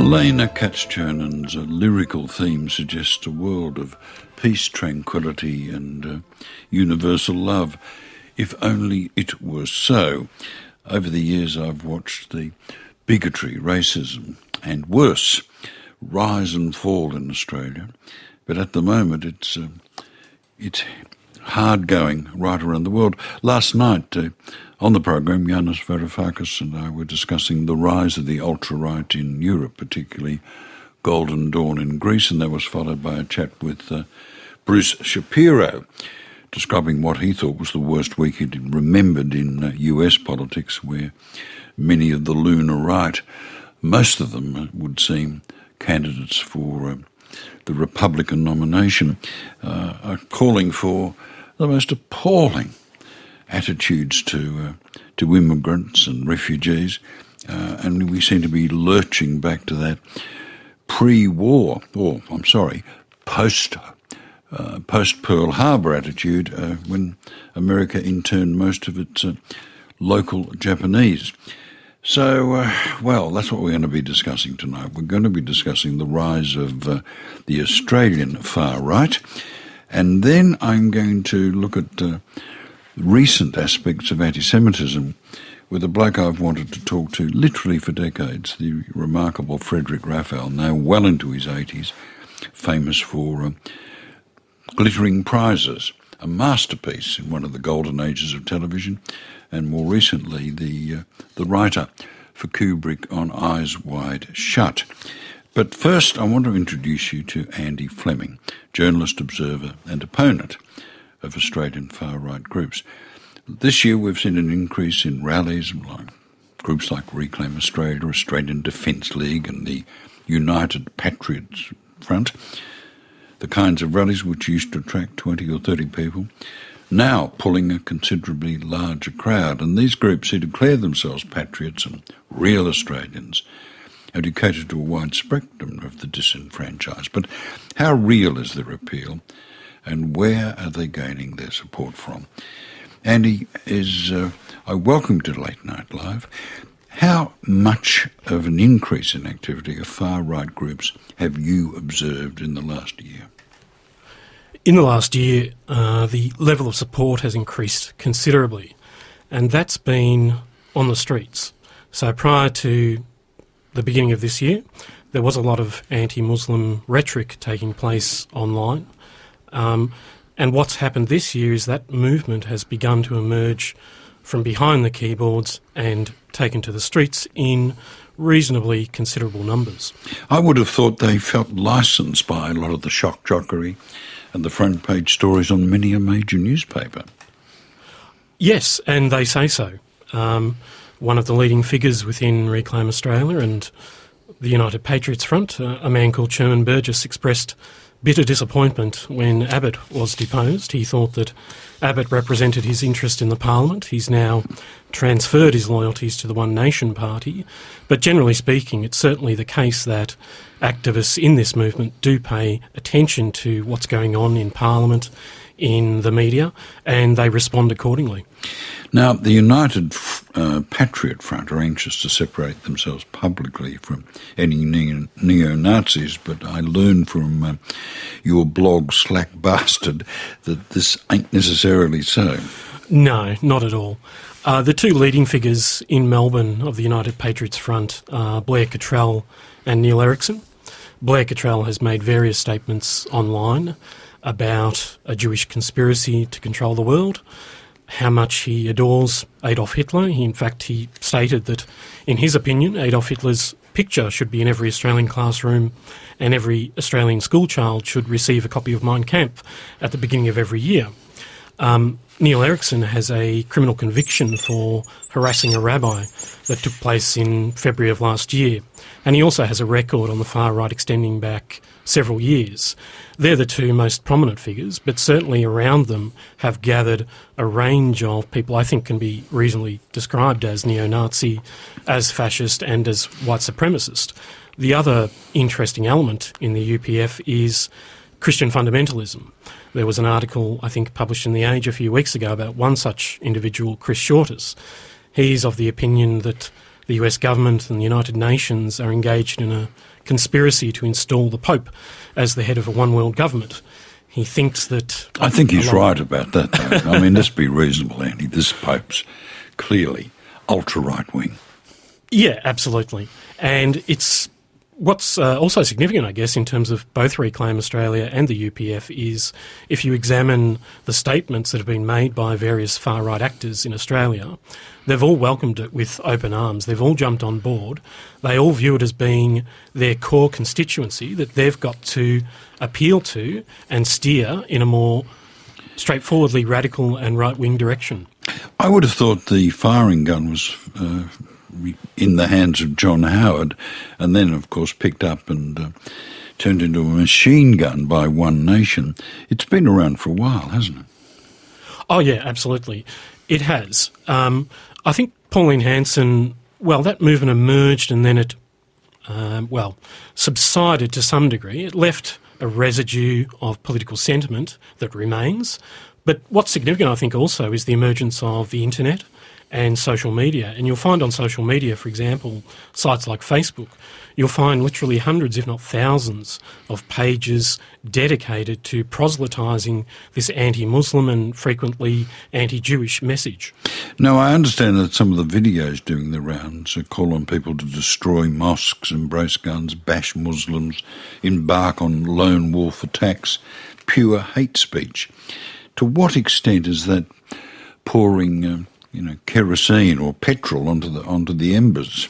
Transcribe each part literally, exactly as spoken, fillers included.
Elena Katz-Chernon's uh, lyrical theme suggests a world of peace, tranquility and uh, universal love, if only it were so. Over the years I've watched the bigotry, racism and worse rise and fall in Australia, but at the moment it's, uh, it's hard going right around the world. Last night uh, on the program, Yanis Varoufakis and I were discussing the rise of the ultra-right in Europe, particularly Golden Dawn in Greece, and that was followed by a chat with uh, Bruce Shapiro, describing what he thought was the worst week he'd remembered in uh, U S politics, where many of the lunar right, most of them uh, would seem candidates for uh, the Republican nomination, uh, are calling for the most appalling attitudes to uh, to immigrants and refugees, uh, and we seem to be lurching back to that pre-war, or I'm sorry, post uh, post Pearl Harbor attitude uh, when America interned most of its uh, local Japanese. So, uh, well, that's what we're going to be discussing tonight. We're going to be discussing the rise of uh, the Australian far right, and then I'm going to look at uh, recent aspects of anti-Semitism with a bloke I've wanted to talk to literally for decades, the remarkable Frederick Raphael, now well into his eighties, famous for uh, glittering prizes, a masterpiece in one of the golden ages of television, and more recently the uh, the writer for Kubrick on Eyes Wide Shut. But first I want to introduce you to Andy Fleming, journalist, observer and opponent of Australian far-right groups. This year we've seen an increase in rallies like groups like Reclaim Australia, Australian Defence League and the United Patriots Front, the kinds of rallies which used to attract twenty or thirty people, now pulling a considerably larger crowd. And these groups who declare themselves patriots and real Australians and who cater to a wide spectrum of the disenfranchised. But how real is their appeal? And where are they gaining their support from? Andy, is uh, I welcome you to Late Night Live. How much of an increase in activity of far-right groups have you observed in the last year? In the last year, uh, the level of support has increased considerably, and that's been on the streets. So prior to the beginning of this year, there was a lot of anti-Muslim rhetoric taking place online. Um, and what's happened this year is that movement has begun to emerge from behind the keyboards and taken to the streets in reasonably considerable numbers. I would have thought they felt licensed by a lot of the shock jockery and the front page stories on many a major newspaper. Yes, and they say so. Um, one of the leading figures within Reclaim Australia and the United Patriots Front, uh, a man called Sherman Burgess, expressed bitter disappointment when Abbott was deposed. He thought that Abbott represented his interest in the Parliament. He's now transferred his loyalties to the One Nation Party. But generally speaking, it's certainly the case that activists in this movement do pay attention to what's going on in Parliament, in the media, and they respond accordingly. Now, the United uh, Patriot Front are anxious to separate themselves publicly from any neo- neo-Nazis, but I learned from uh, your blog, Slack Bastard, that this ain't necessarily so. No, not at all. Uh, the two leading figures in Melbourne of the United Patriots Front are Blair Cottrell and Neil Erickson. Blair Cottrell has made various statements online about a Jewish conspiracy to control the world, how much he adores Adolf Hitler. He, in fact, he stated that, in his opinion, Adolf Hitler's picture should be in every Australian classroom and every Australian schoolchild should receive a copy of Mein Kampf at the beginning of every year. Um, Neil Erickson has a criminal conviction for harassing a rabbi that took place in February of last year, and he also has a record on the far right extending back several years. They're the two most prominent figures, but certainly around them have gathered a range of people I think can be reasonably described as neo-Nazi, as fascist and as white supremacist. The other interesting element in the U P F is Christian fundamentalism. There was an article, I think, published in The Age a few weeks ago about one such individual, Chris Shortis. He's of the opinion that the U S government and the United Nations are engaged in a conspiracy to install the Pope as the head of a one-world government. He thinks that... I think he's right about that, though. I mean, let's be reasonable, Andy. This Pope's clearly ultra-right-wing. Yeah, absolutely. And it's what's uh, also significant, I guess, in terms of both Reclaim Australia and the U P F is if you examine the statements that have been made by various far-right actors in Australia, they've all welcomed it with open arms. They've all jumped on board. They all view it as being their core constituency that they've got to appeal to and steer in a more straightforwardly radical and right-wing direction. I would have thought the firing gun was uh, in the hands of John Howard and then, of course, picked up and uh, turned into a machine gun by One Nation. It's been around for a while, hasn't it? Oh, yeah, absolutely. It has. Um, I think Pauline Hanson, well, that movement emerged and then it, um, well, subsided to some degree. It left a residue of political sentiment that remains. But what's significant, I think, also is the emergence of the internet and social media. And you'll find on social media, for example, sites like Facebook, you'll find literally hundreds, if not thousands, of pages dedicated to proselytising this anti-Muslim and frequently anti-Jewish message. Now, I understand that some of the videos doing the rounds call on people to destroy mosques, embrace guns, bash Muslims, embark on lone wolf attacks, pure hate speech. To what extent is that pouring, uh, you know, kerosene or petrol onto the onto the embers?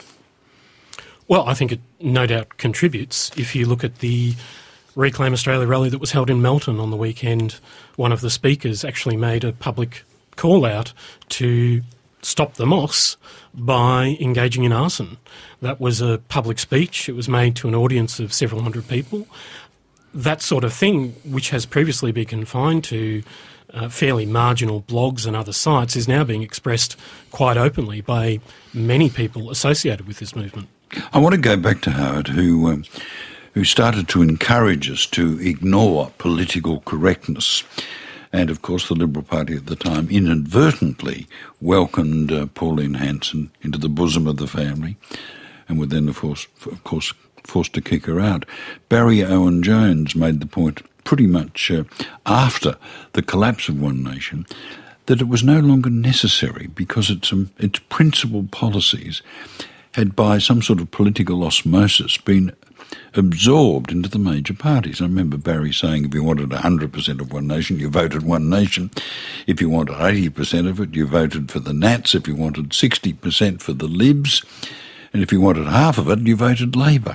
Well, I think it no doubt contributes. If you look at the Reclaim Australia rally that was held in Melton on the weekend, one of the speakers actually made a public call out to stop the mosques by engaging in arson. That was a public speech. It was made to an audience of several hundred people. That sort of thing, which has previously been confined to uh, fairly marginal blogs and other sites, is now being expressed quite openly by many people associated with this movement. I want to go back to Howard, who um, who started to encourage us to ignore political correctness. And, of course, the Liberal Party at the time inadvertently welcomed uh, Pauline Hanson into the bosom of the family and were then, of course, of course forced to kick her out. Barry Owen-Jones made the point pretty much uh, after the collapse of One Nation that it was no longer necessary because its, um, its principal policies had, by some sort of political osmosis, been absorbed into the major parties. I remember Barry saying if you wanted one hundred percent of One Nation, you voted One Nation. If you wanted eighty percent of it, you voted for the Nats. If you wanted sixty percent for the Libs. And if you wanted half of it, you voted Labor.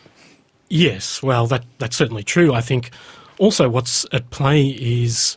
Yes, well, that that's certainly true. I think also what's at play is,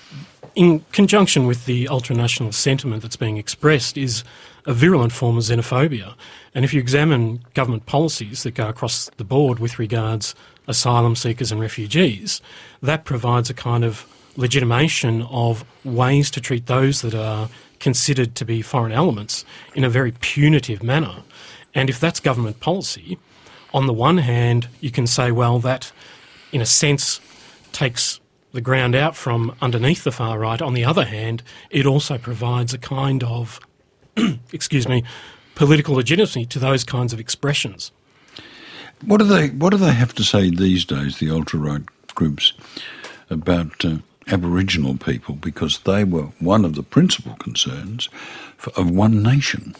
in conjunction with the ultranational sentiment that's being expressed, is a virulent form of xenophobia. And if you examine government policies that go across the board with regards asylum seekers and refugees, that provides a kind of legitimation of ways to treat those that are considered to be foreign elements in a very punitive manner. And if that's government policy, on the one hand, you can say, well, that, in a sense, takes the ground out from underneath the far right. On the other hand, it also provides a kind of, excuse me, political legitimacy to those kinds of expressions. What do they What do they have to say these days, the ultra-right groups, about uh, Aboriginal people? Because they were one of the principal concerns for, of One Nation.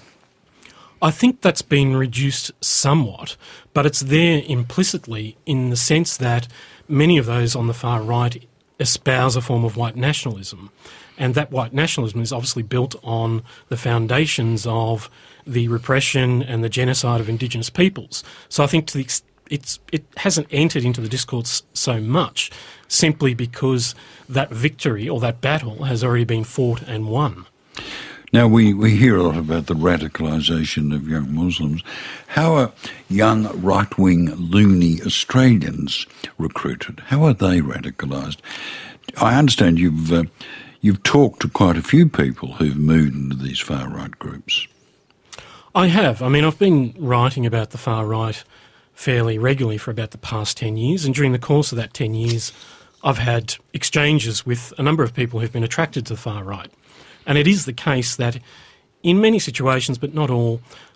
I think that's been reduced somewhat, but it's there implicitly in the sense that many of those on the far right espouse a form of white nationalism. And that white nationalism is obviously built on the foundations of the repression and the genocide of Indigenous peoples. So I think to the ex- it's, it hasn't entered into the discourse so much simply because that victory or that battle has already been fought and won. Now, we, we hear a lot about the radicalisation of young Muslims. How are young right-wing loony Australians recruited? How are they radicalised? I understand you've uh, you've talked to quite a few people who've moved into these far-right groups. I have. I mean, I've been writing about the far-right fairly regularly for about the past ten years, and during the course of that ten years, I've had exchanges with a number of people who've been attracted to the far-right. And it is the case that in many situations, but not all,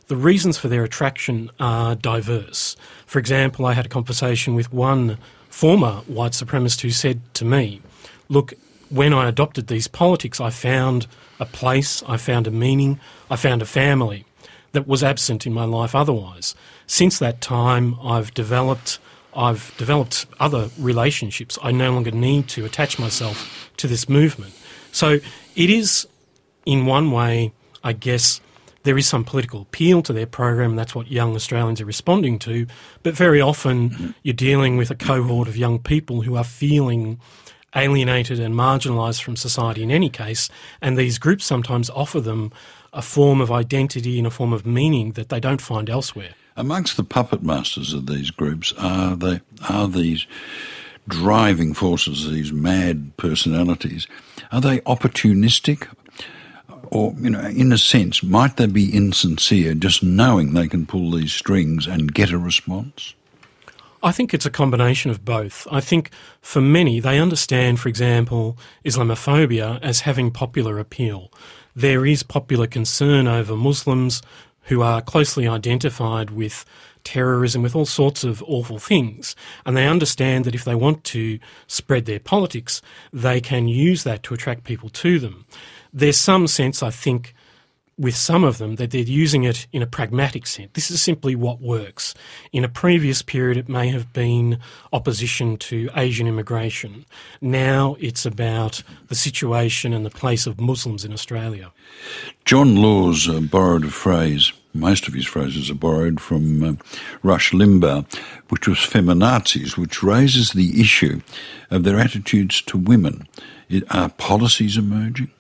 the reasons for their attraction are diverse. For example, I had a conversation with one former white supremacist who said to me, look, when I adopted these politics, I found a place, I found a meaning, I found a family that was absent in my life otherwise. Since that time, I've developed I've developed other relationships. I no longer need to attach myself to this movement. So it is, in one way, I guess, there is some political appeal to their program, and that's what young Australians are responding to, but very often you're dealing with a cohort of young people who are feeling alienated and marginalised from society in any case, and these groups sometimes offer them a form of identity and a form of meaning that they don't find elsewhere. Amongst the puppet masters of these groups are they are these driving forces, these mad personalities. Are they opportunistic? Or, you know, in a sense, might they be insincere, just knowing they can pull these strings and get a response? I think it's a combination of both. I think for many, they understand, for example, Islamophobia as having popular appeal. There is popular concern over Muslims who are closely identified with terrorism, with all sorts of awful things, and they understand that if they want to spread their politics, they can use that to attract people to them. There's some sense, I think, with some of them, that they're using it in a pragmatic sense. This is simply what works. In a previous period, it may have been opposition to Asian immigration. Now it's about the situation and the place of Muslims in Australia. John Laws uh, borrowed a phrase, most of his phrases are borrowed from uh, Rush Limbaugh, which was feminazis, which raises the issue of their attitudes to women. It, are policies emerging?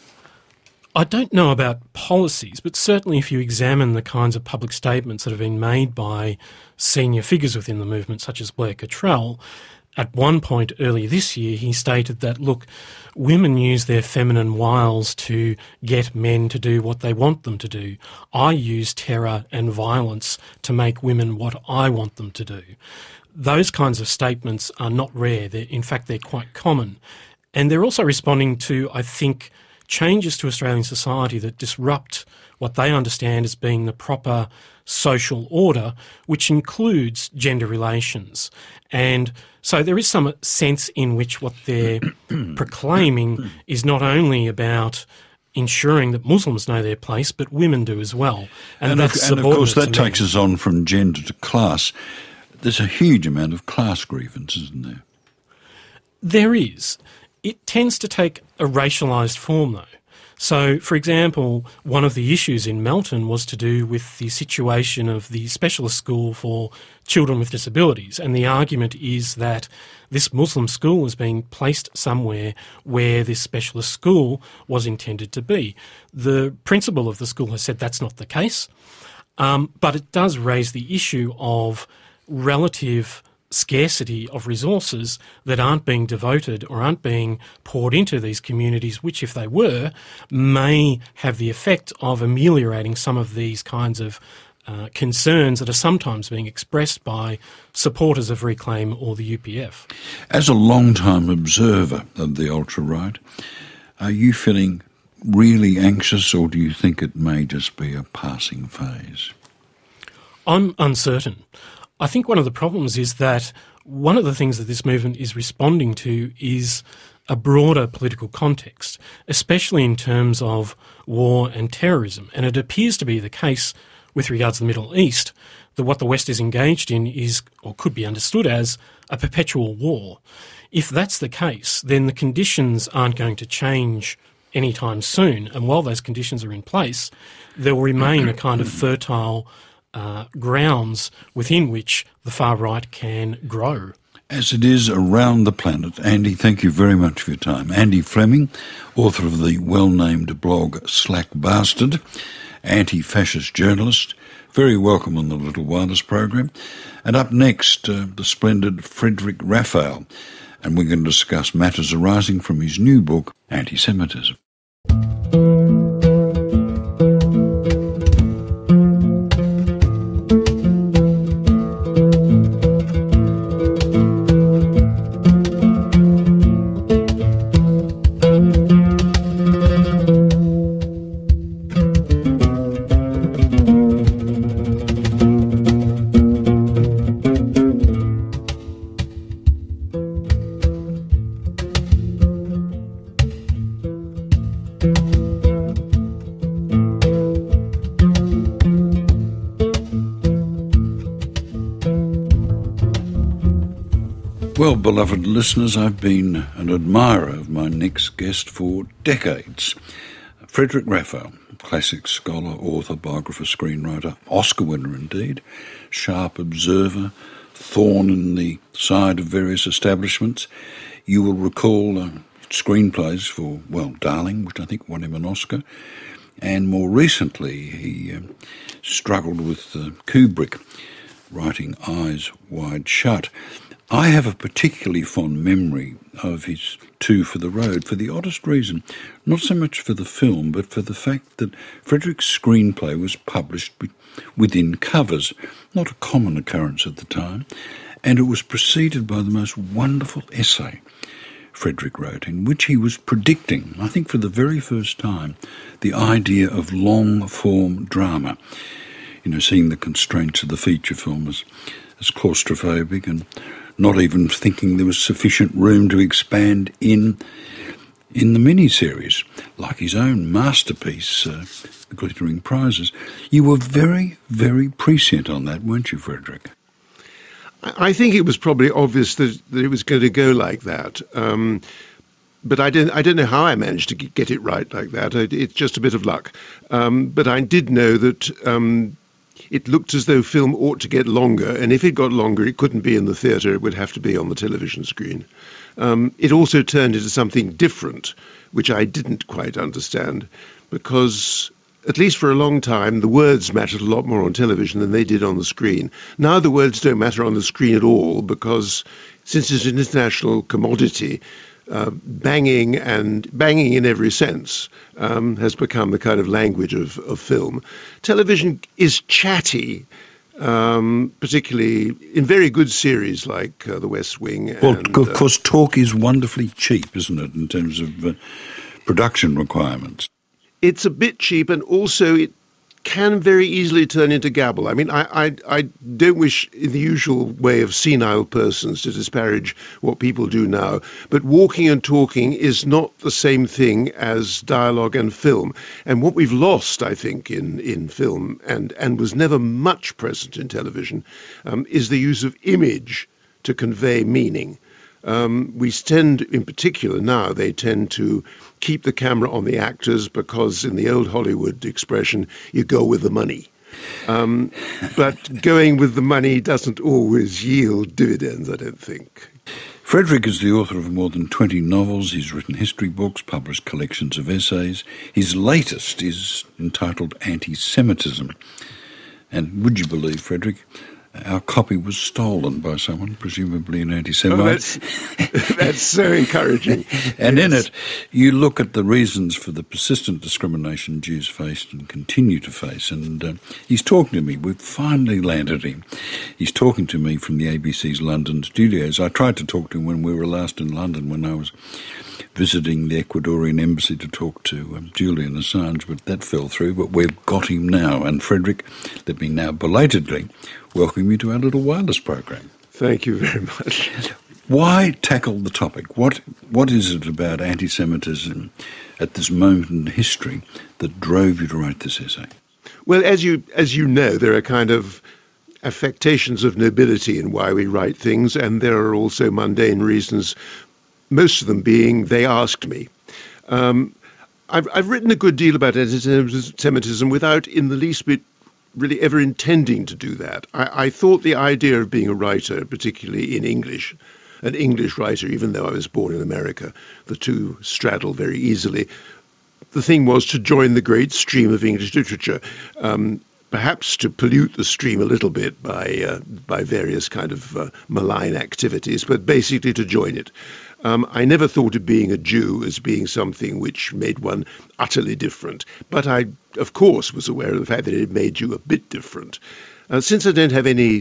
I don't know about policies, but certainly if you examine the kinds of public statements that have been made by senior figures within the movement, such as Blair Cottrell, at one point earlier this year he stated that, look, women use their feminine wiles to get men to do what they want them to do. I use terror and violence to make women what I want them to do. Those kinds of statements are not rare. They're, in fact, they're quite common. And they're also responding to, I think, changes to Australian society that disrupt what they understand as being the proper social order, which includes gender relations. And so there is some sense in which what they're proclaiming is not only about ensuring that Muslims know their place, but women do as well. And, and, that's of, and of course that to takes us on from gender to class. There's a huge amount of class grievance, isn't there? There is. It tends to take a racialised form, though. So, for example, one of the issues in Melton was to do with the situation of the specialist school for children with disabilities, and the argument is that this Muslim school is being placed somewhere where this specialist school was intended to be. The principal of the school has said that's not the case, um, but it does raise the issue of relative scarcity of resources that aren't being devoted or aren't being poured into these communities, which, if they were, may have the effect of ameliorating some of these kinds of uh, concerns that are sometimes being expressed by supporters of Reclaim or the U P F. As a long-time observer of the ultra-right, are you feeling really anxious, or do you think it may just be a passing phase? I'm uncertain. I think one of the problems is that one of the things that this movement is responding to is a broader political context, especially in terms of war and terrorism. And it appears to be the case with regards to the Middle East that what the West is engaged in is, or could be understood as, a perpetual war. If that's the case, then the conditions aren't going to change anytime soon. And while those conditions are in place, there will remain a kind of fertile Uh, grounds within which the far right can grow. As it is around the planet. Andy, thank you very much for your time. Andy Fleming, author of the well-named blog Slack Bastard, anti-fascist journalist, very welcome on the Little Wireless program. And up next, uh, the splendid Frederick Raphael, and we're going to discuss matters arising from his new book, Anti-Semitism. Well, beloved listeners, I've been an admirer of my next guest for decades. Frederick Raphael, classic scholar, author, biographer, screenwriter, Oscar winner indeed, sharp observer, thorn in the side of various establishments. You will recall uh, screenplays for, well, Darling, which I think won him an Oscar, and more recently he uh, struggled with uh, Kubrick, writing Eyes Wide Shut. I have a particularly fond memory of his Two for the Road, for the oddest reason, not so much for the film, but for the fact that Frederick's screenplay was published within covers, not a common occurrence at the time, and it was preceded by the most wonderful essay Frederick wrote, in which he was predicting, I think for the very first time, the idea of long-form drama. You know, seeing the constraints of the feature film as, as claustrophobic, and not even thinking there was sufficient room to expand in in the miniseries, like his own masterpiece, uh, The Glittering Prizes. You were very, very prescient on that, weren't you, Frederick? I think it was probably obvious that, that it was going to go like that. Um, but I don't, I don't know how I managed to get it right like that. It's just a bit of luck. Um, but I did know that Um, it looked as though film ought to get longer, and if it got longer, it couldn't be in the theatre, it would have to be on the television screen. Um, it also turned into something different, which I didn't quite understand, because at least for a long time, the words mattered a lot more on television than they did on the screen. Now the words don't matter on the screen at all, because since it's an international commodity, Uh, banging and banging in every sense um, has become the kind of language of, of film. Television is chatty, um, particularly in very good series like uh, The West Wing. Well, and, of uh, course, talk is wonderfully cheap, isn't it, in terms of uh, production requirements? It's a bit cheap, and also it can very easily turn into gabble. I mean, I, I, I don't wish, in the usual way of senile persons, to disparage what people do now, but walking and talking is not the same thing as dialogue and film. And what we've lost, I think, in, in film, and, and was never much present in television, um, is the use of image to convey meaning. Um, we tend, in particular now, they tend to keep the camera on the actors because, in the old Hollywood expression, you go with the money. Um, but going with the money doesn't always yield dividends, I don't think. Frederick is the author of more than twenty novels. He's written history books, published collections of essays. His latest is entitled Anti-Semitism. And would you believe, Frederick, our copy was stolen by someone, presumably an anti-Semite. Oh, that's, that's so encouraging. And yes. In it, you look at the reasons for the persistent discrimination Jews faced and continue to face. And uh, he's talking to me. We've finally landed him. He's talking to me from the A B C's London studios. I tried to talk to him when we were last in London, when I was visiting the Ecuadorian embassy to talk to um, Julian Assange, but that fell through. But we've got him now. And Frederick, let me now belatedly welcome you to our little wireless program. Thank you very much. Why tackle the topic? What What is it about anti-Semitism at this moment in history that drove you to write this essay? Well, as you as you know, there are kind of affectations of nobility in why we write things, and there are also mundane reasons, most of them being they asked me. Um, I've, I've written a good deal about anti-Semitism without in the least bit really ever intending to do that. I, I thought the idea of being a writer, particularly in English, an English writer, even though I was born in America, the two straddle very easily. The thing was to join the great stream of English literature, um, perhaps to pollute the stream a little bit by uh, by various kind of uh, malign activities, but basically to join it. Um, I never thought of being a Jew as being something which made one utterly different, but I, of course, was aware of the fact that it made you a bit different. Uh, since I don't have any,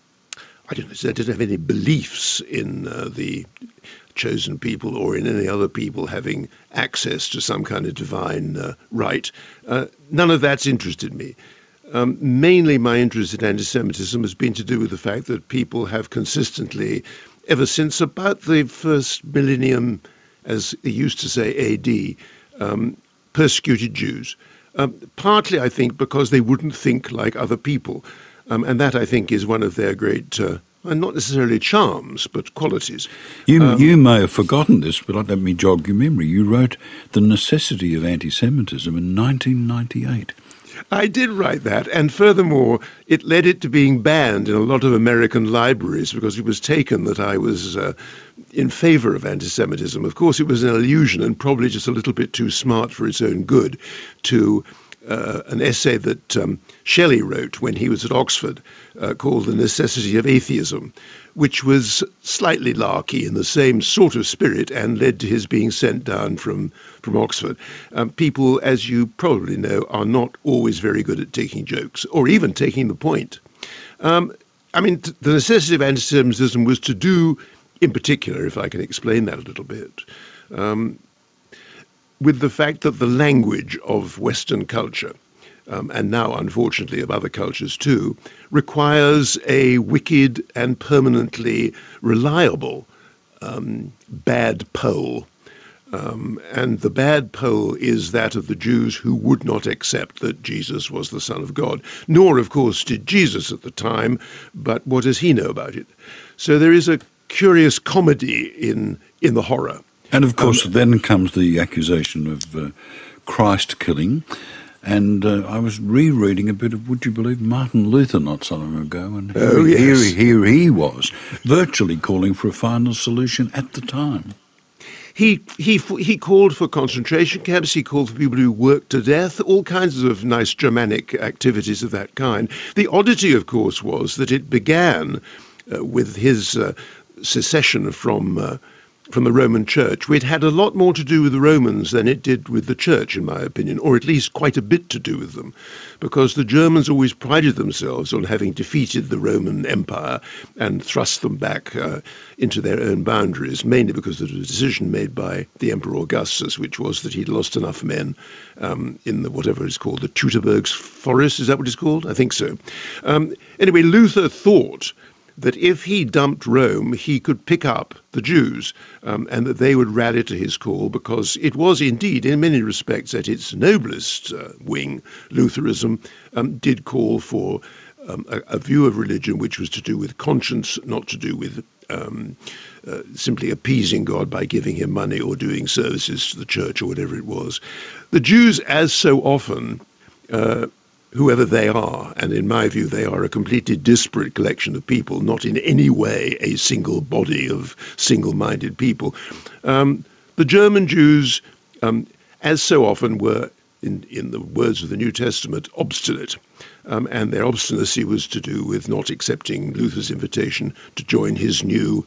I don't know, I don't have any beliefs in uh, the chosen people or in any other people having access to some kind of divine uh, right, uh, none of that's interested me. Um, mainly my interest in anti-Semitism has been to do with the fact that people have consistently, ever since about the first millennium, as they used to say, A D, um, persecuted Jews. Um, partly, I think, because they wouldn't think like other people. Um, and that, I think, is one of their great uh, and not necessarily charms, but qualities. You, Um, you may have forgotten this, but let me jog your memory. You wrote The Necessity of Anti-Semitism in nineteen ninety-eight. I did write that, and furthermore, it led it to being banned in a lot of American libraries because it was taken that I was uh, in favor of anti-Semitism. Of course, it was an illusion and probably just a little bit too smart for its own good to uh, an essay that um, Shelley wrote when he was at Oxford uh, called The Necessity of Atheism, which was slightly larky in the same sort of spirit and led to his being sent down from, from Oxford. Um, people, as you probably know, are not always very good at taking jokes or even taking the point. Um, I mean, t- the necessity of anti-Semitism was to do, in particular, if I can explain that a little bit, um, with the fact that the language of Western culture, um, and now, unfortunately, of other cultures too, requires a wicked and permanently reliable um, bad pole. Um, and the bad pole is that of the Jews who would not accept that Jesus was the Son of God. Nor, of course, did Jesus at the time, but what does he know about it? So there is a curious comedy in, in the horror. And of course, Um, then comes the accusation of uh, Christ killing. And uh, I was rereading a bit of, would you believe, Martin Luther not so long ago. And Oh, here, yes. here, here he was, virtually calling for a final solution at the time. He he he called for concentration camps. He called for people who worked to death. All kinds of nice Germanic activities of that kind. The oddity, of course, was that it began uh, with his uh, secession from uh, from the Roman Church, which had a lot more to do with the Romans than it did with the Church, in my opinion, or at least quite a bit to do with them, because the Germans always prided themselves on having defeated the Roman Empire and thrust them back uh, into their own boundaries, mainly because of the decision made by the Emperor Augustus, which was that he'd lost enough men um, in the whatever is called the Teutoburg's forest. Is that what it's called? I think so. Um, anyway, Luther thought that if he dumped Rome, he could pick up the Jews, um, and that they would rally to his call, because it was indeed, in many respects, at its noblest uh, wing, Lutheranism um, did call for um, a, a view of religion which was to do with conscience, not to do with um, uh, simply appeasing God by giving him money or doing services to the church or whatever it was. The Jews, as so often, uh, whoever they are, and in my view they are a completely disparate collection of people, not in any way a single body of single-minded people. Um, the German Jews, um, as so often, were, in, in the words of the New Testament, obstinate, um, and their obstinacy was to do with not accepting Luther's invitation to join his new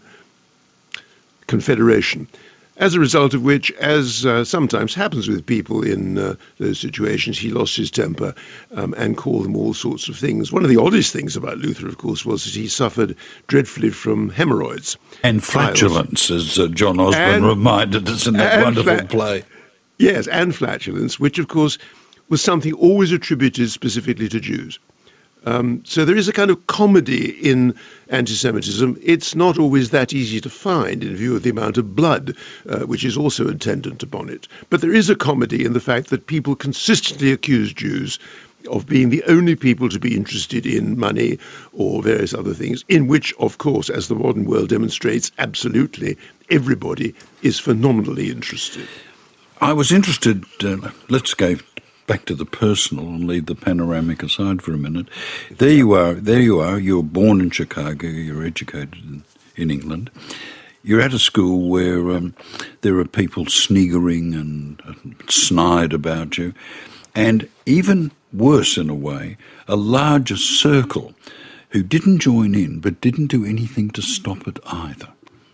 confederation. As a result of which, as uh, sometimes happens with people in uh, those situations, he lost his temper um, and called them all sorts of things. One of the oddest things about Luther, of course, was that he suffered dreadfully from hemorrhoids. And flatulence, as uh, John Osborne And- reminded us in that and wonderful flat- play. Yes, and flatulence, which, of course, was something always attributed specifically to Jews. Um, so there is a kind of comedy in anti-Semitism. It's not always that easy to find in view of the amount of blood, uh, which is also attendant upon it. But there is a comedy in the fact that people consistently accuse Jews of being the only people to be interested in money or various other things, in which, of course, as the modern world demonstrates, absolutely everybody is phenomenally interested. I was interested, uh, let's go back to the personal and leave the panoramic aside for a minute. There you are, there you are, you're born in Chicago, you're educated in, in England. You're at a school where um, there are people sniggering and uh, snide about you, and even worse in a way, a larger circle who didn't join in but didn't do anything to stop it either.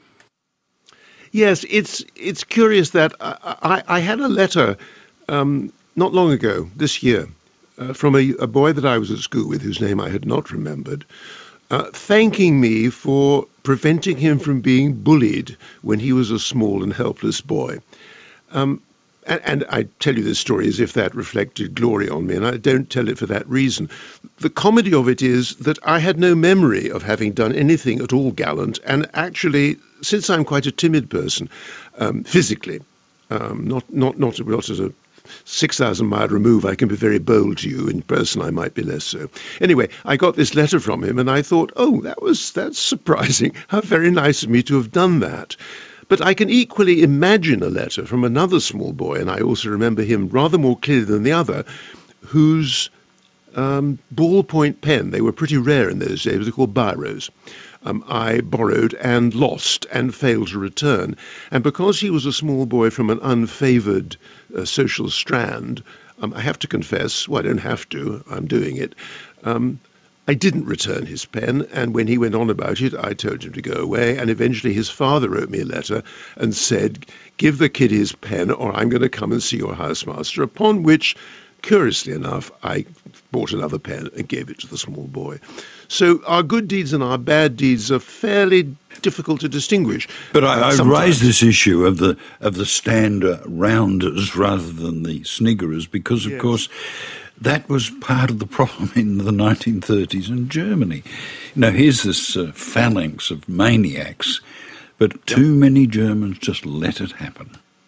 Yes, it's it's curious that I, I, I had a letter um, not long ago, this year, uh, from a, a boy that I was at school with, whose name I had not remembered, uh, thanking me for preventing him from being bullied when he was a small and helpless boy. Um, and, and I tell you this story as if that reflected glory on me, and I don't tell it for that reason. The comedy of it is that I had no memory of having done anything at all gallant, and actually, since I'm quite a timid person, um, physically, um, not, not, not, not as a six thousand mile remove, I can be very bold to you. In person, I might be less so. Anyway, I got this letter from him, and I thought, oh, that was that's surprising. How very nice of me to have done that. But I can equally imagine a letter from another small boy, and I also remember him rather more clearly than the other, whose um, ballpoint pen, they were pretty rare in those days, they were called biros, um, I borrowed and lost and failed to return. And because he was a small boy from an unfavoured uh, social strand, um, I have to confess, well, I don't have to, I'm doing it, um, I didn't return his pen, and when he went on about it, I told him to go away, and eventually his father wrote me a letter and said, give the kid his pen or I'm going to come and see your housemaster, upon which, curiously enough, I bought another pen and gave it to the small boy. So our good deeds and our bad deeds are fairly difficult to distinguish. But I, I raise this issue of the of the stander rounders rather than the sniggerers because, of yes. course, that was part of the problem in the nineteen thirties in Germany. You know, here's this uh, phalanx of maniacs, but too yep. many Germans just let it happen.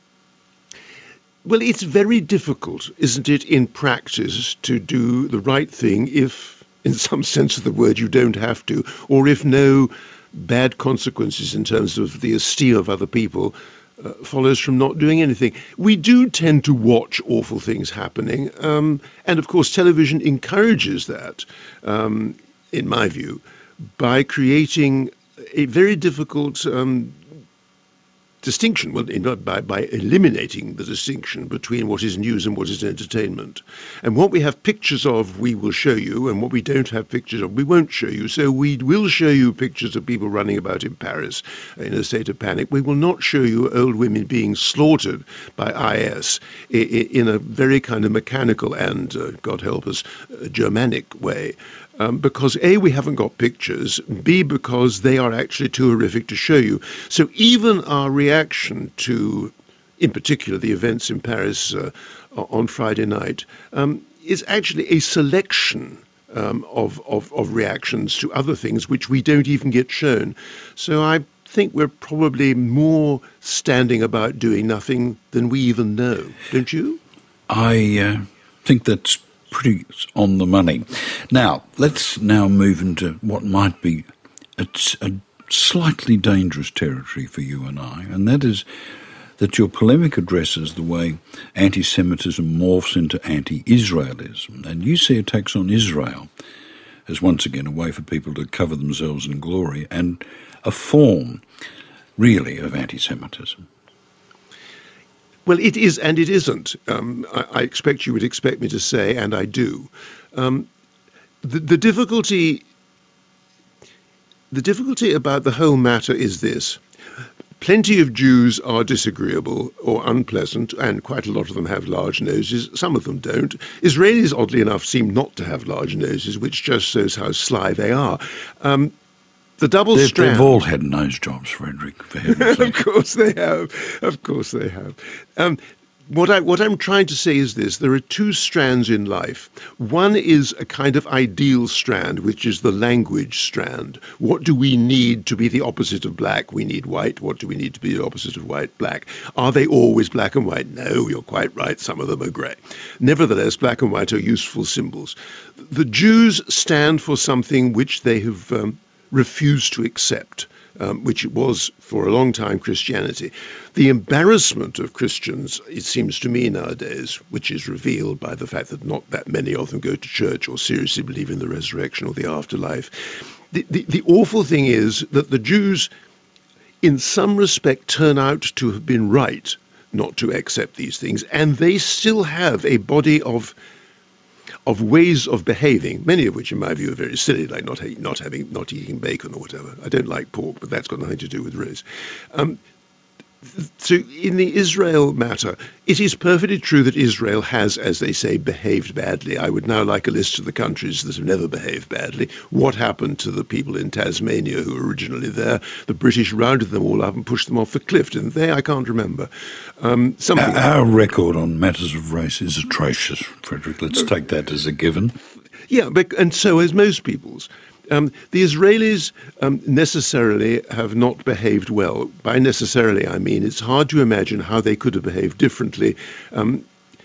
Well, it's very difficult, isn't it, in practice to do the right thing if, in some sense of the word, you don't have to, or if no bad consequences in terms of the esteem of other people uh, follows from not doing anything. We do tend to watch awful things happening, um, and of course television encourages that, um, in my view, by creating a very difficult um, distinction, well, not by, by eliminating the distinction between what is news and what is entertainment. And what we have pictures of, we will show you, and what we don't have pictures of, we won't show you. So we will show you pictures of people running about in Paris in a state of panic. We will not show you old women being slaughtered by I S in a very kind of mechanical and, uh, God help us, uh, Germanic way. Um, because A, we haven't got pictures, B, because they are actually too horrific to show you. So even our reaction to, in particular, the events in Paris uh, on Friday night, um, is actually a selection um, of, of, of reactions to other things which we don't even get shown. So I think we're probably more standing about doing nothing than we even know, don't you? I uh, think that's pretty on the money. Now, let's now move into what might be a, a slightly dangerous territory for you and I, and that is that your polemic addresses the way anti-Semitism morphs into anti-Israelism, and you see attacks on Israel as once again a way for people to cover themselves in glory and a form, really, of anti-Semitism. Well, it is and it isn't. Um, I, I expect you would expect me to say, and I do. Um, the, the difficulty, the difficulty about the whole matter is this. Plenty of Jews are disagreeable or unpleasant, and quite a lot of them have large noses. Some of them don't. Israelis, oddly enough, seem not to have large noses, which just shows how sly they are. Um, The double they've, strand. They've all had nose jobs, Frederick, for heaven's sake. Of course they have. Of course they have. Um, what, I, what I'm trying to say is this. There are two strands in life. One is a kind of ideal strand, which is the language strand. What do we need to be the opposite of black? We need white. What do we need to be the opposite of white? Black. Are they always black and white? No, you're quite right. Some of them are grey. Nevertheless, black and white are useful symbols. The Jews stand for something which they have Um, refused to accept, um, which it was for a long time Christianity. The embarrassment of Christians, it seems to me nowadays, which is revealed by the fact that not that many of them go to church or seriously believe in the resurrection or the afterlife. The, the, the awful thing is that the Jews, in some respect, turn out to have been right not to accept these things, and they still have a body of of ways of behaving, many of which, in my view, are very silly, like not, not having, not eating bacon or whatever. I don't like pork, but that's got nothing to do with race. Um, so in the Israel matter, it is perfectly true that Israel has, as they say, behaved badly. I would now like a list of the countries that have never behaved badly. What happened to the people in Tasmania who were originally there? The British rounded them all up and pushed them off the cliff, didn't they? I can't remember. Um, something our, our record on matters of race is atrocious, Frederick. Let's take that as a given. Yeah, but, and so is most people's. Um, the Israelis um, necessarily have not behaved well. By necessarily, I mean it's hard to imagine how they could have behaved differently. Um,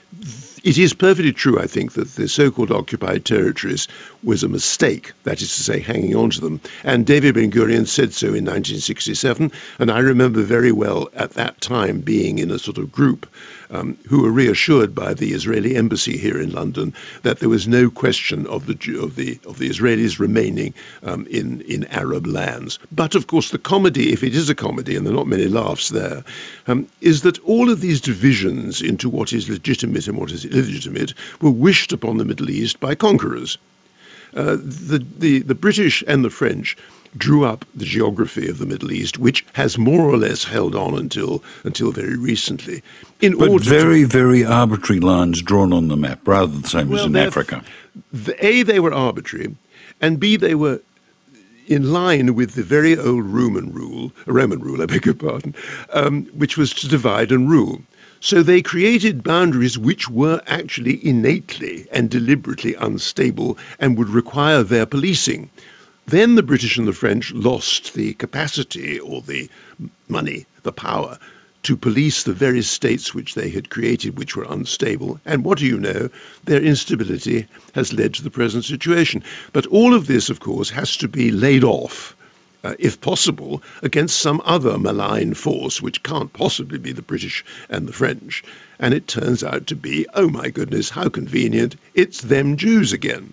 It is perfectly true, I think, that the so-called occupied territories was a mistake, that is to say, hanging on to them. And David Ben-Gurion said so in nineteen sixty-seven, and I remember very well at that time being in a sort of group um, who were reassured by the Israeli embassy here in London that there was no question of the of the of the Israelis remaining um, in in Arab lands. But of course, the comedy, if it is a comedy, and there are not many laughs there, um, is that all of these divisions into what is legitimate and what is illegitimate were wished upon the Middle East by conquerors. Uh, the, the the British and the French drew up the geography of the Middle East, which has more or less held on until until very recently. In but order very, to, very arbitrary lines drawn on the map, rather the same well, as in Africa. The, A, they were arbitrary, and B, they were in line with the very old Roman rule, Roman rule, I beg your pardon, um, which was to divide and rule. So they created boundaries which were actually innately and deliberately unstable and would require their policing. Then the British and the French lost the capacity or the money, the power, to police the very states which they had created, which were unstable. And what do you know? Their instability has led to the present situation. But all of this, of course, has to be laid off, Uh, if possible, against some other malign force, which can't possibly be the British and the French. And it turns out to be, oh my goodness, how convenient, it's them Jews again.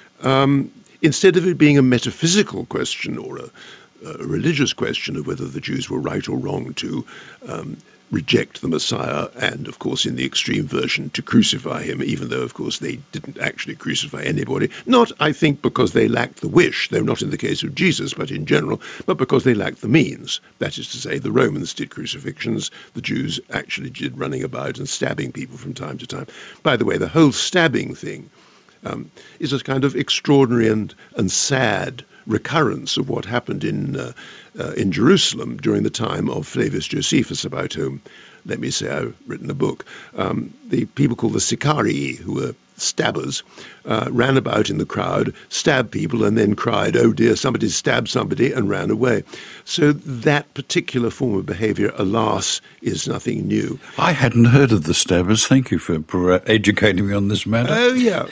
Um, instead of it being a metaphysical question or a, a religious question of whether the Jews were right or wrong to um, reject the Messiah and, of course, in the extreme version, to crucify him, even though, of course, they didn't actually crucify anybody. Not, I think, because they lacked the wish, though not in the case of Jesus, but in general, but because they lacked the means. That is to say, the Romans did crucifixions, the Jews actually did running about and stabbing people from time to time. By the way, the whole stabbing thing um, is a kind of extraordinary and, and sad recurrence of what happened in uh, uh, in Jerusalem during the time of Flavius Josephus, about whom, let me say, I've written a book. Um, the people called the Sicarii, who were stabbers, uh, ran about in the crowd, stabbed people, and then cried, "Oh dear, somebody stabbed somebody," and ran away. So that particular form of behavior, alas, is nothing new. I hadn't heard of the stabbers. Thank you for, for uh, educating me on this matter. Oh, yeah.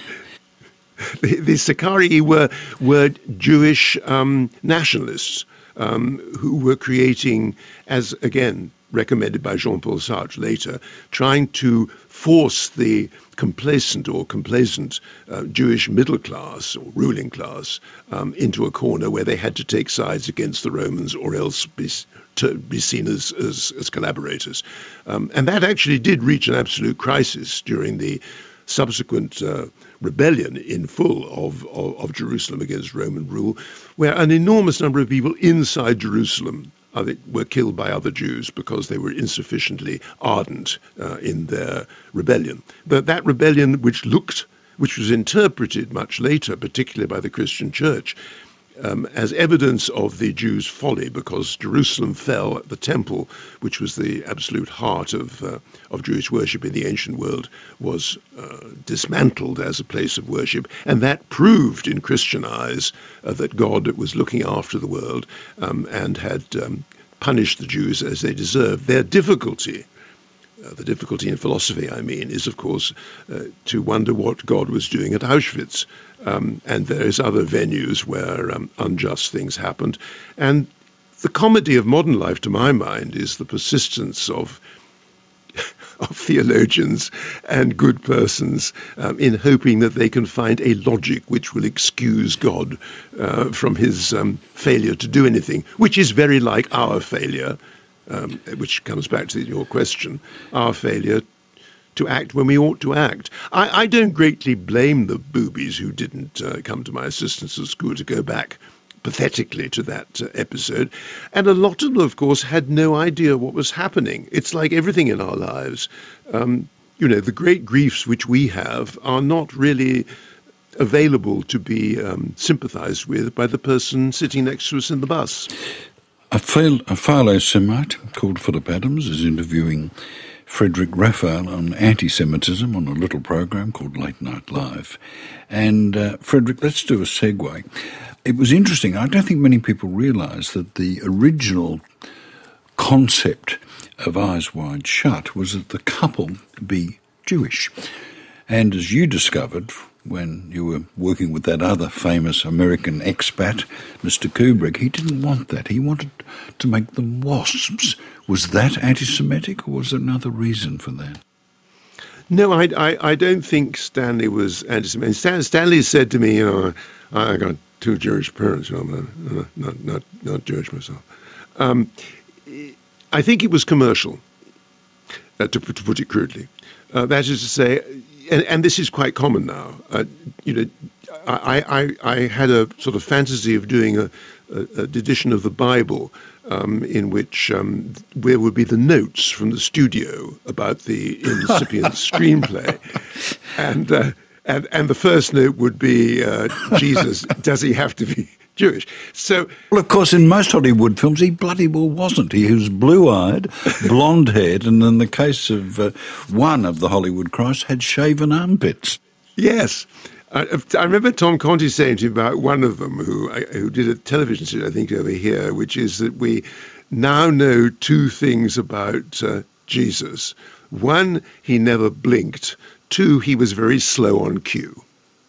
The, the Sicarii were were Jewish um, nationalists um, who were creating, as again recommended by Jean-Paul Sartre later, trying to force the complacent or complacent uh, Jewish middle class or ruling class um, into a corner where they had to take sides against the Romans or else be, to be seen as, as, as collaborators. Um, and that actually did reach an absolute crisis during the subsequent uh, rebellion in full of, of, of Jerusalem against Roman rule, where an enormous number of people inside Jerusalem uh, were killed by other Jews because they were insufficiently ardent uh, in their rebellion. But that rebellion, which looked, which was interpreted much later, particularly by the Christian Church, Um, as evidence of the Jews' folly, because Jerusalem fell, the temple, which was the absolute heart of uh, of Jewish worship in the ancient world, was uh, dismantled as a place of worship, and that proved in Christian eyes uh, that God was looking after the world um, and had um, punished the Jews as they deserved. Their difficulty, Uh, the difficulty in philosophy, I mean, is, of course, uh, to wonder what God was doing at Auschwitz um, and various other venues where um, unjust things happened. And the comedy of modern life, to my mind, is the persistence of, of theologians and good persons um, in hoping that they can find a logic which will excuse God uh, from his um, failure to do anything, which is very like our failure. Um, which comes back to your question, our failure to act when we ought to act. I, I don't greatly blame the boobies who didn't uh, come to my assistance at school to go back pathetically to that uh, episode. And a lot of them, of course, had no idea what was happening. It's like everything in our lives. Um, you know, the great griefs which we have are not really available to be um, sympathized with by the person sitting next to us in the bus. A, fail, a Philo-Semite called Philip Adams is interviewing Frederick Raphael on anti-Semitism on a little program called Late Night Live. And uh, Frederick, let's do a segue. It was interesting. I don't think many people realise that the original concept of Eyes Wide Shut was that the couple be Jewish. And as you discovered when you were working with that other famous American expat, Mister Kubrick, he didn't want that. He wanted to make them wasps. Was that anti-Semitic, or was there another reason for that? No, I, I, I don't think Stanley was anti-Semitic. Stan, Stanley said to me, you know, I, I got two Jewish parents. I'm not, not, not, not Jewish myself. Um, I think it was commercial, uh, to, to put it crudely. Uh, that is to say, and, and this is quite common now. Uh, you know, I, I, I had a sort of fantasy of doing a, a, a edition of the Bible um, in which um, where would be the notes from the studio about the incipient screenplay, and uh, and and the first note would be uh, Jesus. Does he have to be Jewish? So, well, of course, in most Hollywood films, he bloody well wasn't. He was blue-eyed, blonde-haired, and in the case of uh, one of the Hollywood Christ, had shaven armpits. Yes. I, I remember Tom Conti saying to me about one of them who who did a television series, I think, over here, which is that we now know two things about uh, Jesus. One, he never blinked. Two, he was very slow on cue.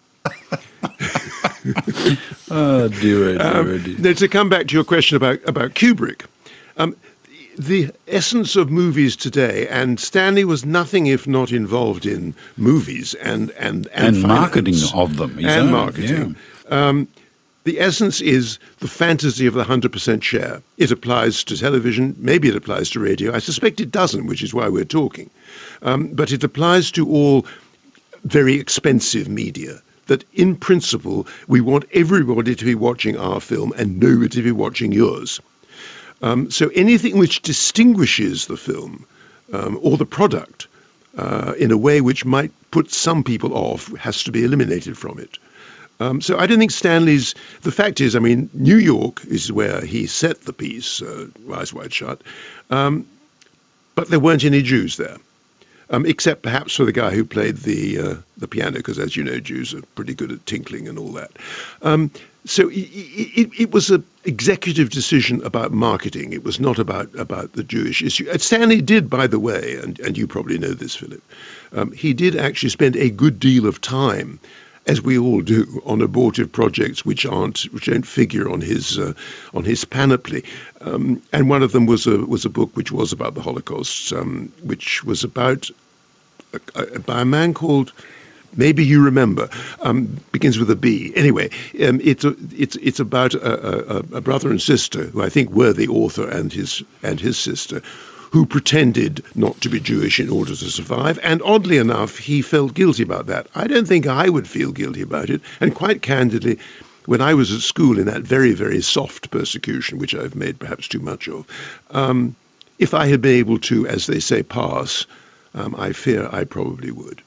Oh, dear, dear, um, dear. Now, to come back to your question about, about Kubrick, um, the essence of movies today, and Stanley was nothing if not involved in movies and and and, and marketing of them, and own, marketing. Yeah. Um, the essence is the fantasy of the one hundred percent share. It applies to television, maybe it applies to radio. I suspect it doesn't, which is why we're talking. Um, but it applies to all very expensive media. That in principle, we want everybody to be watching our film and nobody to be watching yours. Um, so anything which distinguishes the film um, or the product uh, in a way which might put some people off has to be eliminated from it. Um, so I don't think Stanley's... The fact is, I mean, New York is where he set the piece, uh, Eyes Wide Shut, um, but there weren't any Jews there. Um, except perhaps for the guy who played the uh, the piano, because as you know, Jews are pretty good at tinkling and all that. Um, so it, it, it was an executive decision about marketing. It was not about, about the Jewish issue. And Stanley did, by the way, and, and you probably know this, Philip, um, he did actually spend a good deal of time, as we all do, on abortive projects which aren't, which don't figure on his uh, on his panoply. Um, and one of them was a was a book which was about the Holocaust, um, which was about a, a, by a man called, maybe you remember, um, begins with a B. Anyway, um, it's a, it's it's about a, a, a brother and sister who I think were the author and his and his sister, who pretended not to be Jewish in order to survive. And oddly enough, he felt guilty about that. I don't think I would feel guilty about it. And quite candidly, when I was at school in that very, very soft persecution, which I've made perhaps too much of, um, if I had been able to, as they say, pass, um, I fear I probably would.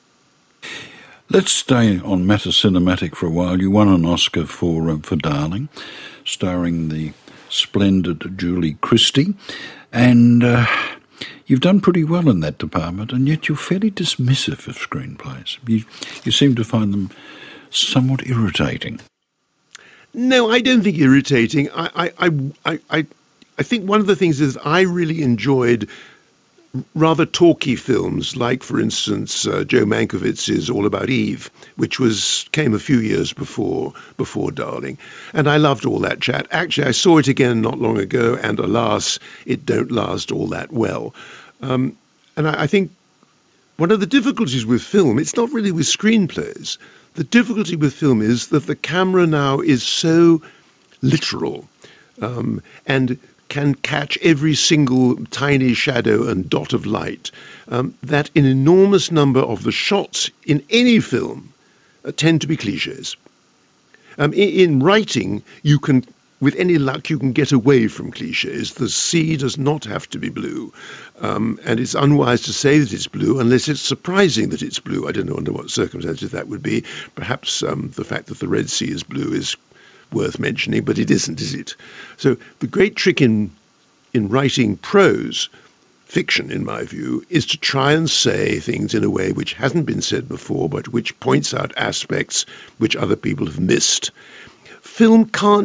Let's stay on matter cinematic for a while. You won an Oscar for, uh, for Darling, starring the splendid Julie Christie. And uh, you've done pretty well in that department, and yet you're fairly dismissive of screenplays. You, you seem to find them somewhat irritating. No, I don't think irritating. I, I, I, I, I think one of the things is I really enjoyed rather talky films, like, for instance, uh, Joe Mankiewicz's All About Eve, which was came a few years before before Darling, and I loved all that chat. Actually, I saw it again not long ago, and alas, it don't last all that well. Um, and I, I think one of the difficulties with film, it's not really with screenplays. The difficulty with film is that the camera now is so literal, um, and can catch every single tiny shadow and dot of light, um, that an enormous number of the shots in any film uh, tend to be cliches. Um, in, in writing, you can, with any luck, you can get away from cliches. The sea does not have to be blue, um, and it's unwise to say that it's blue unless it's surprising that it's blue. I don't know under what circumstances that would be. Perhaps um, the fact that the Red Sea is blue is worth mentioning, but it isn't, is it? So the great trick in in writing prose fiction, in my view, is to try and say things in a way which hasn't been said before, but which points out aspects which other people have missed. Film can't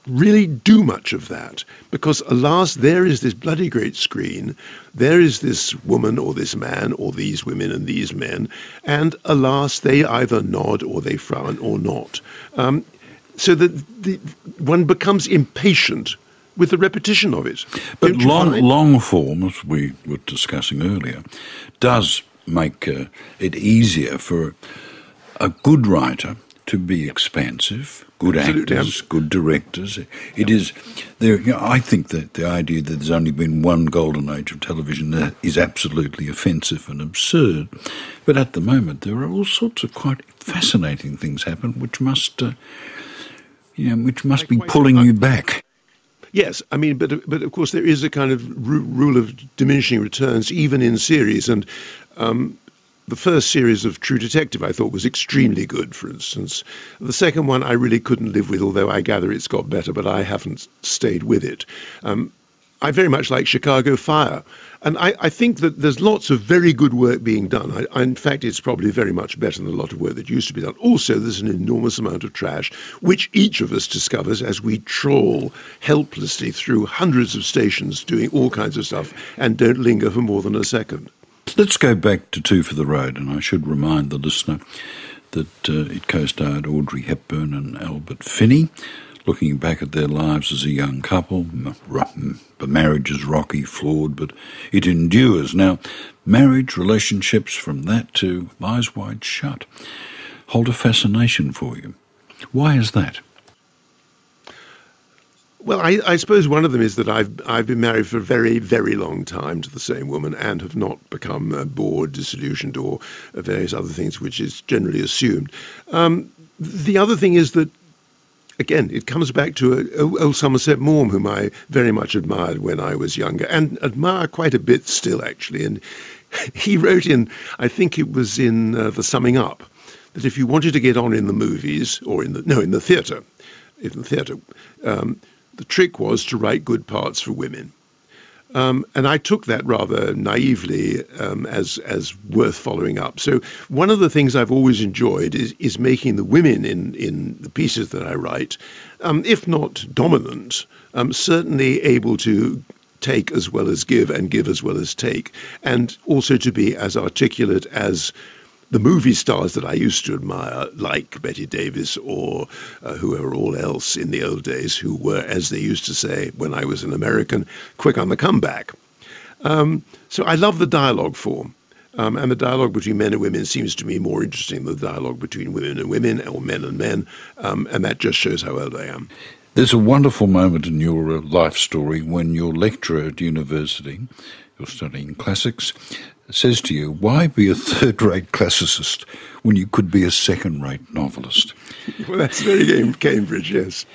really do much of that, because alas, there is this bloody great screen, there is this woman or this man or these women and these men, and alas, they either nod or they frown or not. Um, so that the, one becomes impatient with the repetition of it. But long, long form, as we were discussing earlier, does make uh, it easier for a good writer to be expansive, good Absolutely. actors, good directors. It is there. You know, I think that the idea that there's only been one golden age of television that is absolutely offensive and absurd. But at the moment, there are all sorts of quite fascinating things happen, which must, uh, you know, which must be pulling you back. Yes, I mean, but but of course there is a kind of ru- rule of diminishing returns even in series, and um, the first series of True Detective I thought was extremely good, for instance. The second one I really couldn't live with, although I gather it's got better, but I haven't stayed with it. Um, I very much like Chicago Fire, and I, I think that there's lots of very good work being done. I, I, in fact, it's probably very much better than a lot of work that used to be done. Also, there's an enormous amount of trash, which each of us discovers as we trawl helplessly through hundreds of stations doing all kinds of stuff and don't linger for more than a second. Let's go back to Two for the Road, and I should remind the listener that uh, it co-starred Audrey Hepburn and Albert Finney, looking back at their lives as a young couple. The marriage is rocky, flawed, but it endures. Now, marriage, relationships, from that to Eyes Wide Shut, hold a fascination for you. Why is that? Well, I, I suppose one of them is that I've I've been married for a very, very long time to the same woman and have not become uh, bored, disillusioned, or uh, various other things, which is generally assumed. Um, the other thing is that, again, it comes back to a, a, old Somerset Maugham, whom I very much admired when I was younger, and admire quite a bit still, actually. And he wrote in, I think it was in uh, The Summing Up, that if you wanted to get on in the movies, or in the, no, in the theatre, in the theatre, um, the trick was to write good parts for women. Um, and I took that rather naively um, as as worth following up. So one of the things I've always enjoyed is is making the women in, in the pieces that I write, um, if not dominant, um, certainly able to take as well as give and give as well as take, and also to be as articulate as the movie stars that I used to admire, like Bette Davis or uh, whoever all else in the old days, who were, as they used to say when I was an American, quick on the comeback. Um, so I love the dialogue form. Um, and the dialogue between men and women seems to me more interesting than the dialogue between women and women or men and men. Um, and that just shows how old I am. There's a wonderful moment in your life story when your lecturer at university, you're studying classics, says to you, why be a third-rate classicist when you could be a second-rate novelist? Well, that's very Cambridge, yes.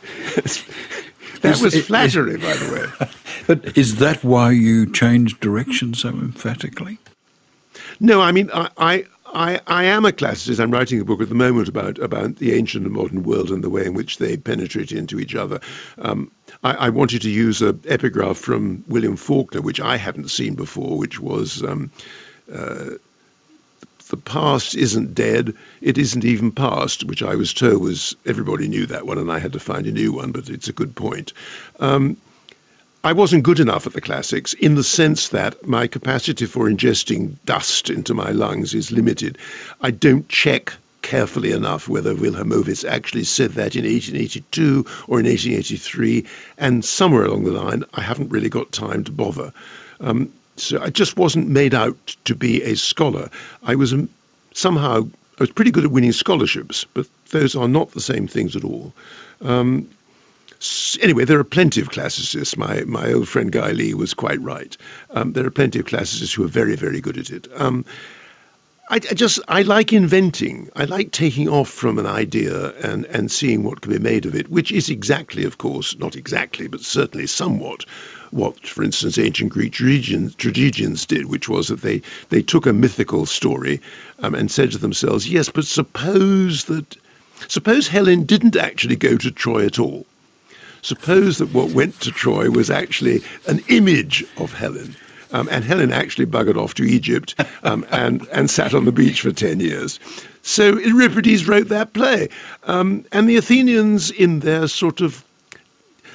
That was flattering, by the way. But is that why you changed direction so emphatically? No, I mean, I, I, I, I am a classicist. I'm writing a book at the moment about, about the ancient and modern world and the way in which they penetrate into each other. Um, I, I wanted to use an epigraph from William Faulkner, which I hadn't seen before, which was, um, uh, the past isn't dead, it isn't even past, which I was told was, everybody knew that one, and I had to find a new one, but it's a good point. Um, I wasn't good enough at the classics in the sense that my capacity for ingesting dust into my lungs is limited. I don't check carefully enough whether Wilhelmovitz actually said that in eighteen eighty-two or in eighteen eighty-three, and somewhere along the line I haven't really got time to bother. Um, so I just wasn't made out to be a scholar. I was um, somehow, I was pretty good at winning scholarships, but those are not the same things at all. Um, Anyway, there are plenty of classicists. My my old friend Guy Lee was quite right. Um, there are plenty of classicists who are very, very good at it. Um, I, I just, I like inventing. I like taking off from an idea and, and seeing what can be made of it, which is exactly, of course, not exactly, but certainly somewhat what, for instance, ancient Greek tragedians, tragedians did, which was that they, they took a mythical story um, and said to themselves, yes, but suppose that, suppose Helen didn't actually go to Troy at all. Suppose that what went to Troy was actually an image of Helen, um, and Helen actually buggered off to Egypt um, and, and sat on the beach for ten years. So Euripides wrote that play. Um, and the Athenians, in their sort of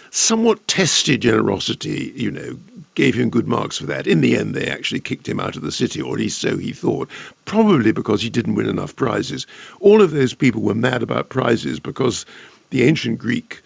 somewhat testy generosity, you know, gave him good marks for that. In the end, they actually kicked him out of the city, or at least so he thought, probably because he didn't win enough prizes. All of those people were mad about prizes because the ancient Greek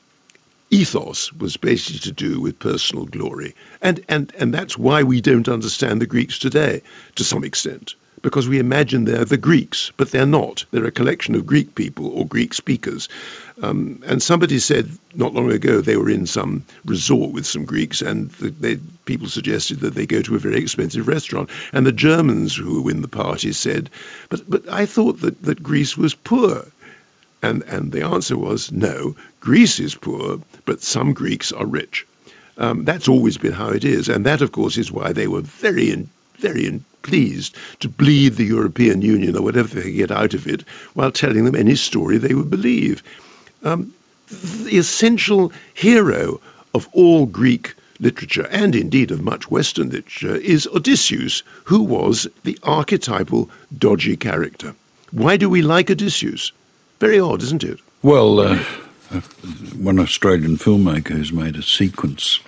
ethos was basically to do with personal glory. And, and, and that's why we don't understand the Greeks today, to some extent, because we imagine they're the Greeks, but they're not. They're a collection of Greek people or Greek speakers. Um, and somebody said not long ago they were in some resort with some Greeks, and the, they, people suggested that they go to a very expensive restaurant. And the Germans who were in the party said, but, but I thought that, that Greece was poor. And, and the answer was, no, Greece is poor, but some Greeks are rich. Um, that's always been how it is. And that, of course, is why they were very, in, very in, pleased to bleed the European Union or whatever they could get out of it while telling them any story they would believe. Um, the essential hero of all Greek literature, and indeed of much Western literature, is Odysseus, who was the archetypal dodgy character. Why do we like Odysseus? Very odd, isn't it? Well, uh, one Australian filmmaker who's made a sequence,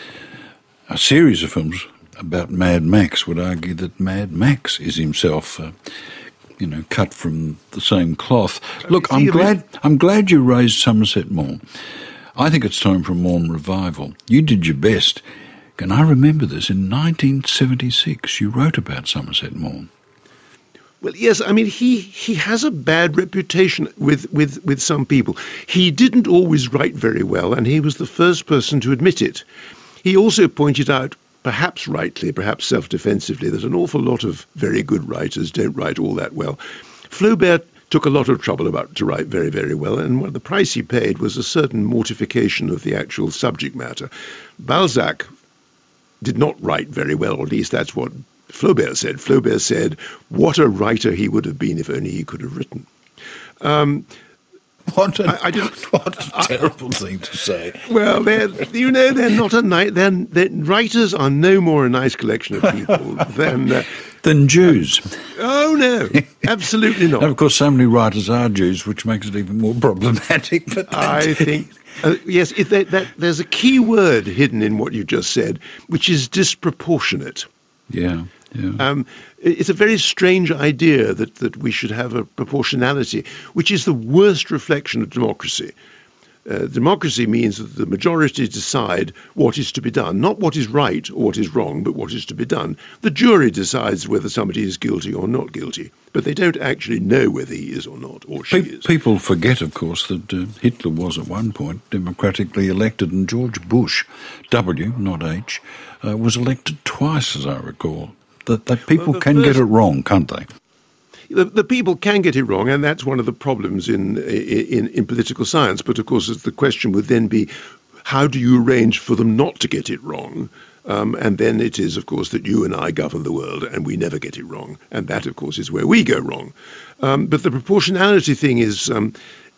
a series of films about Mad Max would argue that Mad Max is himself, uh, you know, cut from the same cloth. Look, I'm glad, I'm glad you raised Somerset Maugham. I think it's time for a Maugham revival. You did your best. And I remember this, in nineteen seventy-six, you wrote about Somerset Maugham. Well, yes, I mean, he, he has a bad reputation with, with, with some people. He didn't always write very well, and he was the first person to admit it. He also pointed out, perhaps rightly, perhaps self-defensively, that an awful lot of very good writers don't write all that well. Flaubert took a lot of trouble about to write very, very well, and the price he paid was a certain mortification of the actual subject matter. Balzac did not write very well, or at least that's what Flaubert said. Flaubert said, what a writer he would have been if only he could have written. Um, what a, I, I what a terrible I, thing to say. Well, they're, you know, they're not a nice... They're, they're, writers are no more a nice collection of people than... Uh, than Jews. Oh, no, absolutely not. And of course, so many writers are Jews, which makes it even more problematic. But I think... Uh, yes, if they, that, there's a key word hidden in what you just said, which is disproportionate. Yeah. Yeah. Um, it's a very strange idea that, that we should have a proportionality, which is the worst reflection of democracy. Uh, democracy means that the majority decide what is to be done, not what is right or what is wrong, but what is to be done. The jury decides whether somebody is guilty or not guilty, but they don't actually know whether he is or not, or she Pe- is. People forget, of course, that uh, Hitler was at one point democratically elected, and George Bush, W, not H, uh, was elected twice, as I recall. That, that people well, can first, get it wrong, can't they? The, the people can get it wrong, and that's one of the problems in, in in political science. But of course, the question would then be, how do you arrange for them not to get it wrong? Um, and then it is, of course, that you and I govern the world, and we never get it wrong. And that, of course, is where we go wrong. Um, but the proportionality thing is um,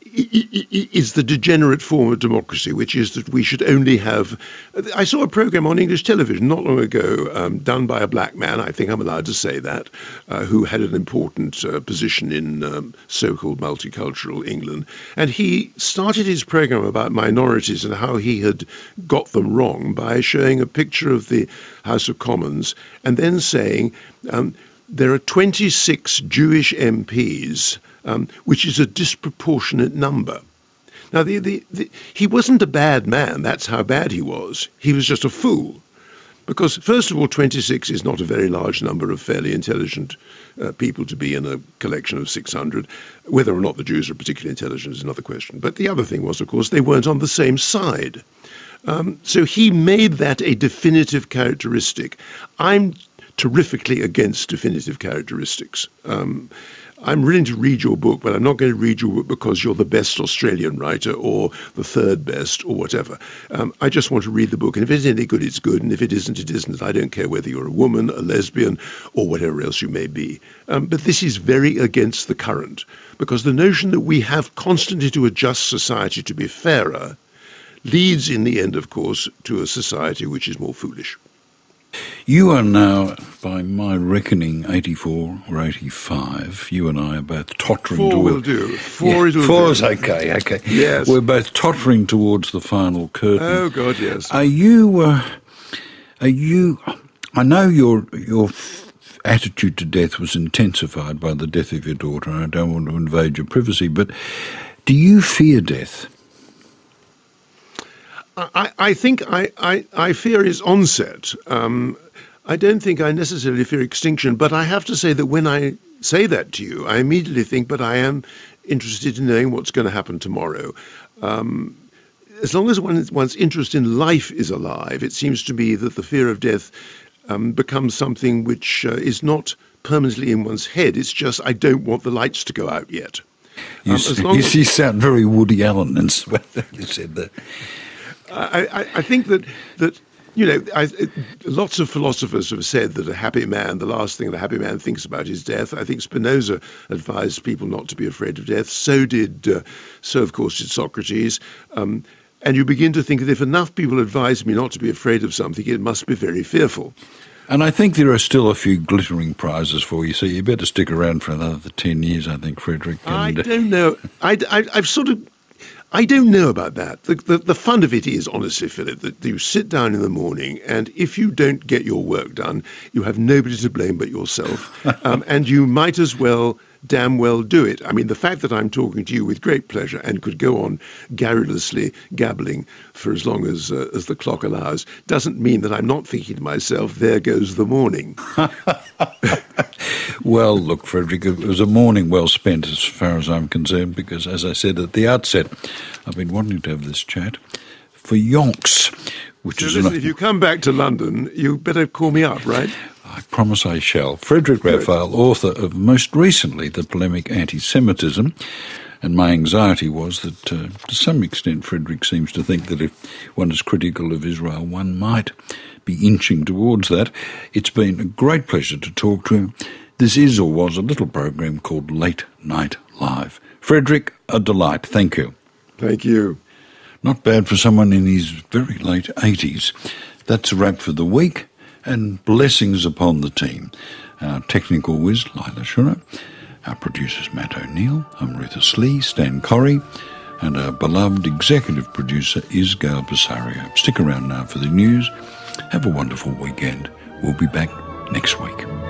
is the degenerate form of democracy, which is that we should only have... I saw a program on English television not long ago um, done by a black man, I think I'm allowed to say that, uh, who had an important uh, position in um, so-called multicultural England. And he started his program about minorities and how he had got them wrong by showing a picture of the House of Commons and then saying... Um, There are twenty-six Jewish M Ps, um, which is a disproportionate number. Now, the, the, the, he wasn't a bad man. That's how bad he was. He was just a fool. Because, first of all, twenty-six is not a very large number of fairly intelligent uh, people to be in a collection of six hundred. Whether or not the Jews are particularly intelligent is another question. But the other thing was, of course, they weren't on the same side. Um, so he made that a definitive characteristic. I'm terrifically against definitive characteristics. Um, I'm willing to read your book, but I'm not going to read your book because you're the best Australian writer or the third best or whatever. Um, I just want to read the book, and if it's any good, it's good, and if it isn't, it isn't. I don't care whether you're a woman, a lesbian, or whatever else you may be. Um, but this is very against the current, because the notion that we have constantly to adjust society to be fairer leads in the end, of course, to a society which is more foolish. You are now, by my reckoning, eighty-four or eighty-five. You and I are both tottering Four towards... will do. Four yeah, will Four's do. okay, okay. Yes. We're both tottering towards the final curtain. Oh, God, yes. Are you... Uh, are you... I know your your attitude to death was intensified by the death of your daughter, and I don't want to invade your privacy, but do you fear death? I, I think I, I, I fear its onset. Um, I don't think I necessarily fear extinction, but I have to say that when I say that to you, I immediately think, but I am interested in knowing what's going to happen tomorrow. Um, as long as one, one's interest in life is alive, it seems to me that the fear of death um, becomes something which uh, is not permanently in one's head. It's just, I don't want the lights to go out yet. You, Um, as long you, as- you sound very Woody Allen and you said that. I, I, I think that, that you know, I, it, lots of philosophers have said that a happy man, the last thing that a happy man thinks about is death. I think Spinoza advised people not to be afraid of death. So did, uh, so of course did Socrates. Um, and you begin to think that if enough people advise me not to be afraid of something, it must be very fearful. And I think there are still a few glittering prizes for you, so you better stick around for another ten years, I think, Frederick. I And, uh, don't know. I, I, I've sort of... I don't know about that. The, the, the fun of it is, honestly, Philip, that you sit down in the morning and if you don't get your work done, you have nobody to blame but yourself. um, and you might as well damn well do it. I mean, the fact that I'm talking to you with great pleasure and could go on garrulously gabbling for as long as uh, as the clock allows doesn't mean that I'm not thinking to myself, there goes the morning. Well, look, Frederick, it was a morning well spent as far as I'm concerned, because, as I said at the outset, I've been wanting to have this chat for yonks, which So is... listen, an, if you come back to London, you better call me up, right? I promise I shall. Frederick Raphael, author of, most recently, The Polemic Anti-Semitism, and my anxiety was that, uh, to some extent, Frederick seems to think that if one is critical of Israel, one might be inching towards that. It's been a great pleasure to talk to him. This is or was a little program called Late Night Live. Frederick, a delight. Thank you. Thank you. Not bad for someone in his very late eighties. That's a wrap for the week, and blessings upon the team. Our technical whiz, Lila Shurer. Our producers, Matt O'Neill. I'm Rufus Lee, Stan Corrie. And our beloved executive producer is Gail Basario. Stick around now for the news. Have a wonderful weekend. We'll be back next week.